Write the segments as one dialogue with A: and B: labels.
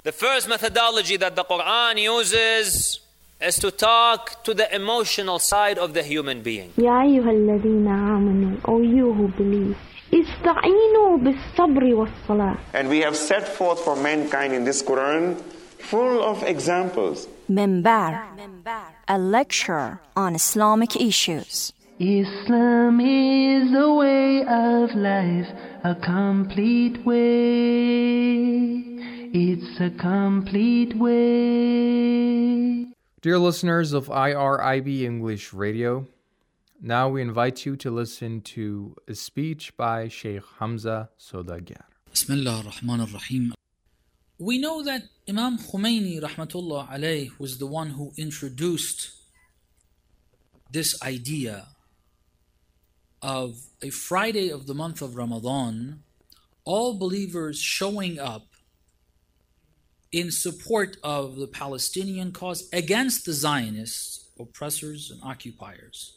A: The first methodology that the Quran uses is to talk to the emotional side of the human being.
B: يا أيها الذين آمنوا, O you who believe, استعينوا بالصبر والصلاة.
C: And we have set forth for mankind in this Quran full of examples.
D: Minbar, a lecture on Islamic issues.
E: Islam is a way of life, a complete way. It's a complete way.
F: Dear listeners of IRIB English Radio, now we invite you to listen to a speech by Sheikh Hamza Sodagar.
G: Bismillah ar-Rahman ar-Rahim. We know that Imam Khomeini rahmatullah alayh was the one who introduced this idea of a Friday of the month of Ramadan, all believers showing up in support of the Palestinian cause against the Zionists, oppressors and occupiers.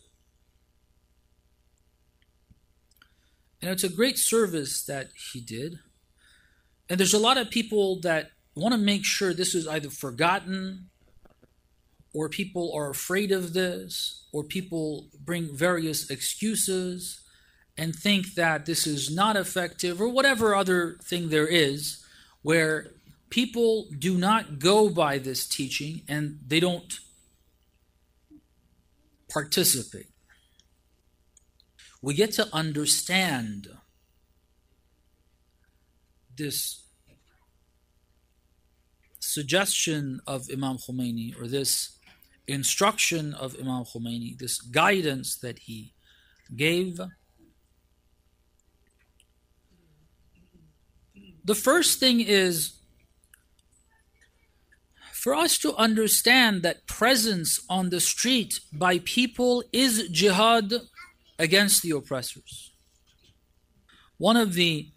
G: And it's a great service that he did. And there's a lot of people that want to make sure this is either forgotten, or people are afraid of this, or people bring various excuses and think that this is not effective, or whatever other thing there is, where people do not go by this teaching and they don't participate. We get to understand this suggestion of Imam Khomeini, or this instruction of Imam Khomeini, this guidance that he gave. The first thing is for us to understand that presence on the street by people is jihad against the oppressors. One of the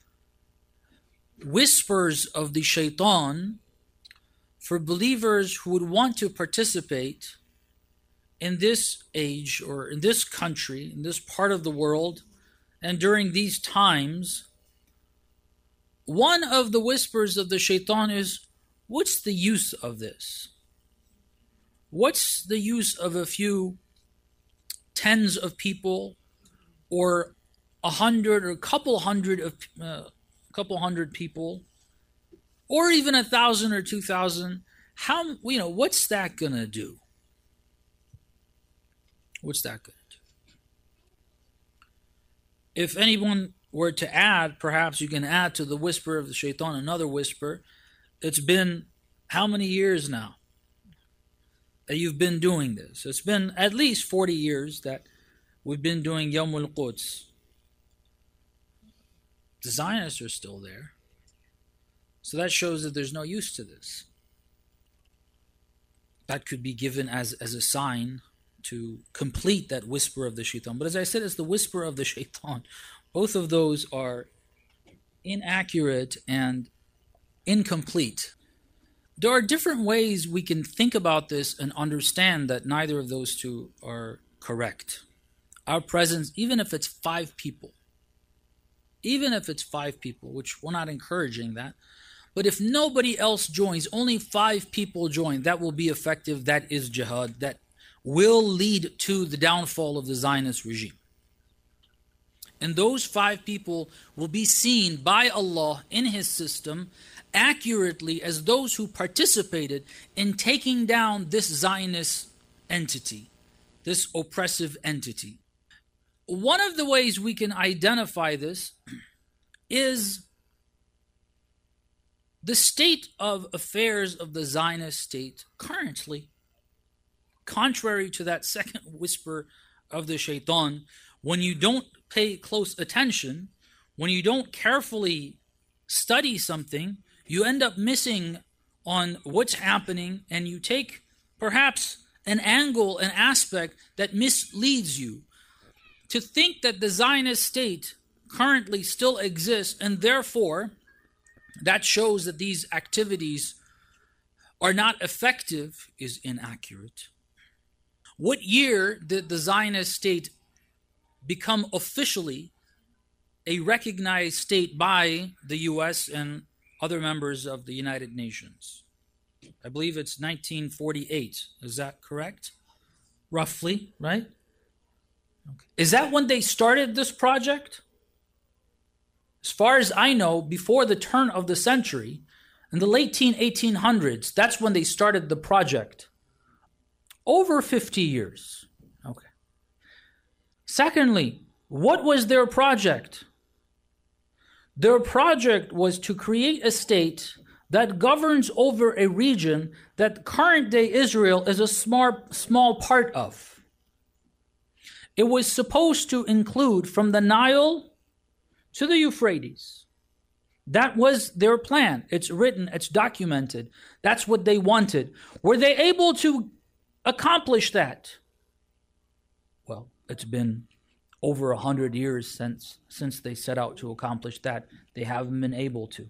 G: whispers of the shaitan for believers who would want to participate in this age, or in this country, in this part of the world, and during these times, one of the whispers of the shaitan is, what's the use of this? What's the use of a few tens of people, or 100 or a couple hundred people, or even 1,000 or 2,000? How, what's that gonna do? What's that gonna do? If anyone were to add, perhaps you can add to the whisper of the shaitan another whisper. It's been how many years now that you've been doing this? It's been at least 40 years that we've been doing Yawm al-Quds. The Zionists are still there. So that shows that there's no use to this. That could be given as a sign to complete that whisper of the shaitan. But as I said, it's the whisper of the shaitan. Both of those are inaccurate and incomplete. There are different ways we can think about this and understand that neither of those two are correct. Our presence, even if it's 5 people, which we're not encouraging that, but if nobody else joins, only 5 people join, that will be effective. That is jihad. That will lead to the downfall of the Zionist regime. And those 5 people will be seen by Allah in His system accurately as those who participated in taking down this Zionist entity, this oppressive entity. One of the ways we can identify this is the state of affairs of the Zionist state currently. Contrary to that second whisper of the shaitan, when you don't pay close attention, when you don't carefully study something, you end up missing on what's happening, and you take perhaps an angle, an aspect that misleads you to think that the Zionist state currently still exists, and therefore that shows that these activities are not effective, is inaccurate. What year did the Zionist state become officially a recognized state by the US and other members of the United Nations. I believe it's 1948. Is that correct? Roughly, right? Okay. Is that when they started this project? As far as I know, before the turn of the century, in the late 1800s, that's when they started the project. Over 50 years. Okay. Secondly, what was their project? Their project was to create a state that governs over a region that current-day Israel is a small part of. It was supposed to include from the Nile to the Euphrates. That was their plan. It's written, it's documented. That's what they wanted. Were they able to accomplish that? Well, it's been over 100 years since they set out to accomplish that. They haven't been able to.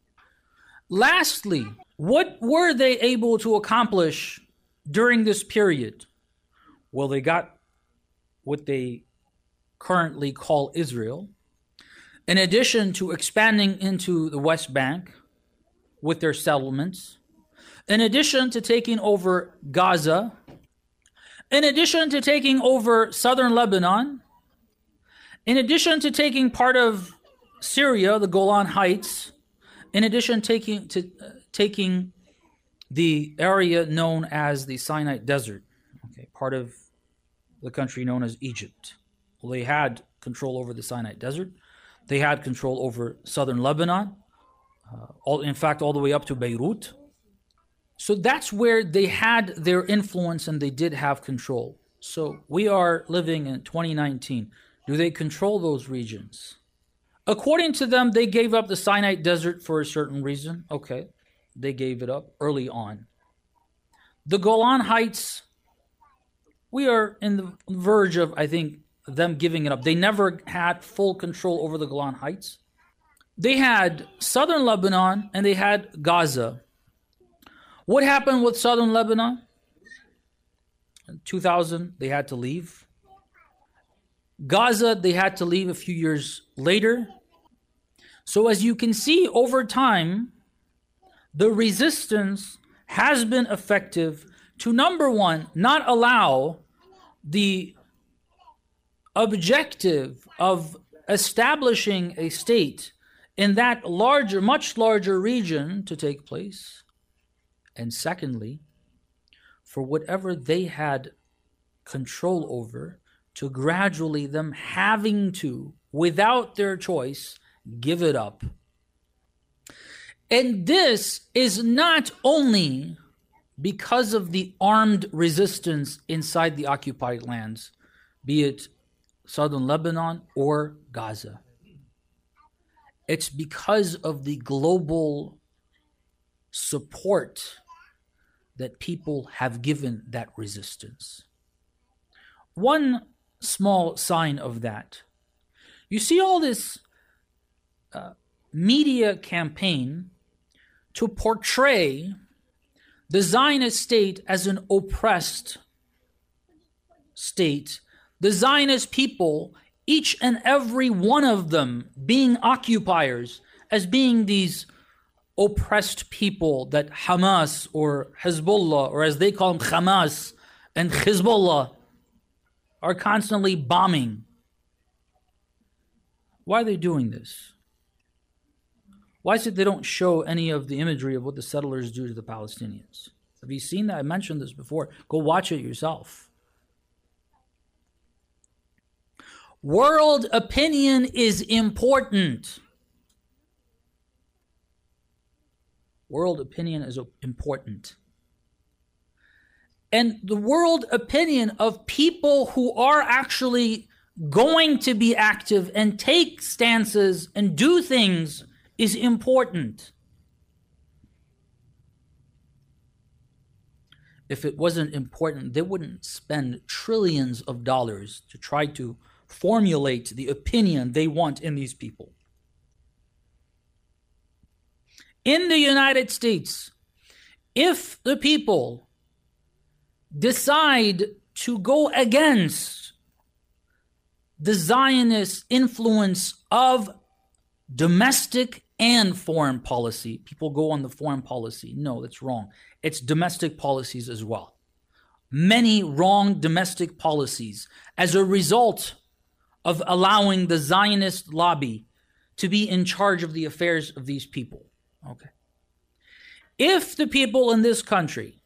G: Lastly, what were they able to accomplish during this period? Well, they got what they currently call Israel. In addition to expanding into the West Bank with their settlements, in addition to taking over Gaza, in addition to taking over southern Lebanon, in addition to taking part of Syria, the Golan Heights, in addition to taking the area known as the Sinai Desert, okay, part of the country known as Egypt. Well, they had control over the Sinai Desert. They had control over southern Lebanon, all the way up to Beirut. So that's where they had their influence and they did have control. So we are living in 2019. Do they control those regions? According to them, they gave up the Sinai Desert for a certain reason. Okay, they gave it up early on. The Golan Heights, we are in the verge of, I think, them giving it up. They never had full control over the Golan Heights. They had southern Lebanon and they had Gaza. What happened with southern Lebanon? In 2000, they had to leave. Gaza, they had to leave a few years later. So as you can see, over time, the resistance has been effective to, number one, not allow the objective of establishing a state in that larger, much larger region to take place. And secondly, for whatever they had control over, to gradually them having to, without their choice, give it up. And this is not only because of the armed resistance inside the occupied lands, be it southern Lebanon or Gaza. It's because of the global support that people have given that resistance. One small sign of that, you see all this media campaign to portray the Zionist state as an oppressed state, the Zionist people, each and every one of them being occupiers, as being these oppressed people that Hamas or Hezbollah, or as they call them, Hamas and Hezbollah, are constantly bombing. Why are they doing this? Why is it they don't show any of the imagery of what the settlers do to the Palestinians? Have you seen that? I mentioned this before. Go watch it yourself. World opinion is important. World opinion is important. And the world opinion of people who are actually going to be active and take stances and do things is important. If it wasn't important, they wouldn't spend trillions of dollars to try to formulate the opinion they want in these people. In the United States, if the people decide to go against the Zionist influence of domestic and foreign policy. People go on the foreign policy. No, that's wrong. It's domestic policies as well. Many wrong domestic policies as a result of allowing the Zionist lobby to be in charge of the affairs of these people. Okay. If the people in this country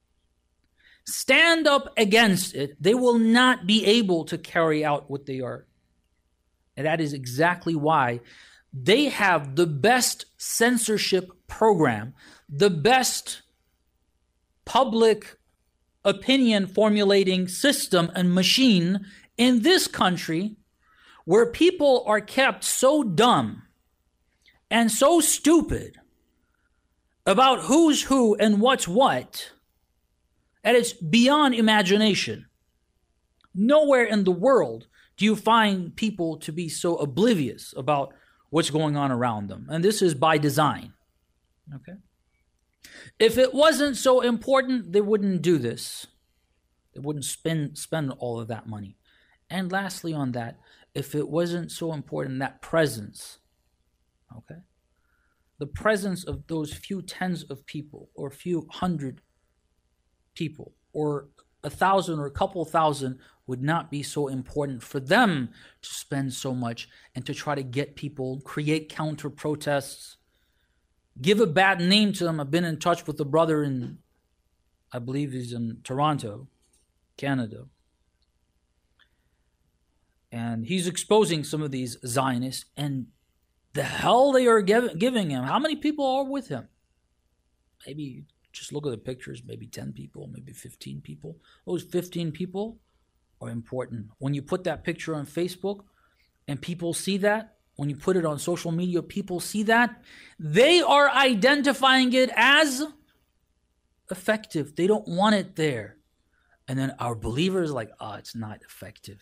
G: stand up against it, they will not be able to carry out what they are. And that is exactly why they have the best censorship program, the best public opinion formulating system and machine in this country, where people are kept so dumb and so stupid about who's who and what's what, and it's beyond imagination. Nowhere in the world do you find people to be so oblivious about what's going on around them. And this is by design. Okay? If it wasn't so important, they wouldn't do this. They wouldn't spend all of that money. And lastly on that, if it wasn't so important, that presence, okay? The presence of those few tens of people or a few hundred people or 1,000 or a couple thousand would not be so important for them to spend so much and to try to get people, create counter protests, give a bad name to them. I've been in touch with a brother in, I believe he's in Toronto, Canada. And he's exposing some of these Zionists and the hell they are giving him. How many people are with him? Maybe just look at the pictures, maybe 10 people, maybe 15 people. Those 15 people are important. When you put that picture on Facebook and people see that, when you put it on social media, people see that, they are identifying it as effective. They don't want it there. And then our believers are like, oh, it's not effective.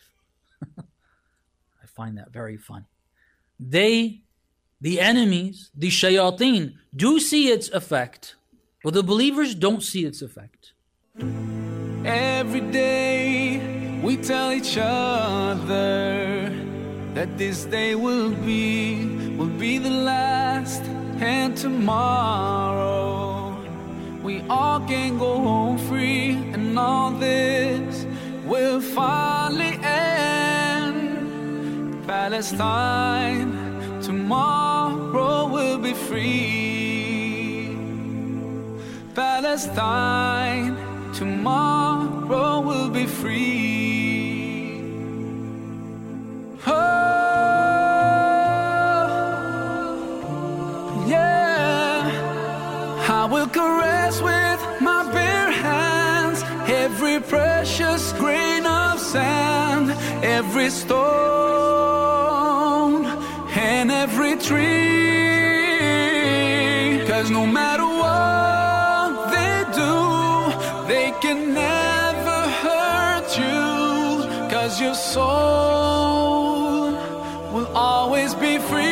G: I find that very funny. They, the enemies, the shayateen, do see its effect, but the believers don't see its effect.
E: Every day we tell each other that this day will be the last, and tomorrow we all can go home free, and all this will finally end. Palestine, tomorrow will be free. Palestine, tomorrow will be free. Oh, yeah. I will caress with my bare hands every precious grain of sand, every stone and every tree. 'Cause no matter what they do, they can never hurt you. 'Cause your soul will always be free.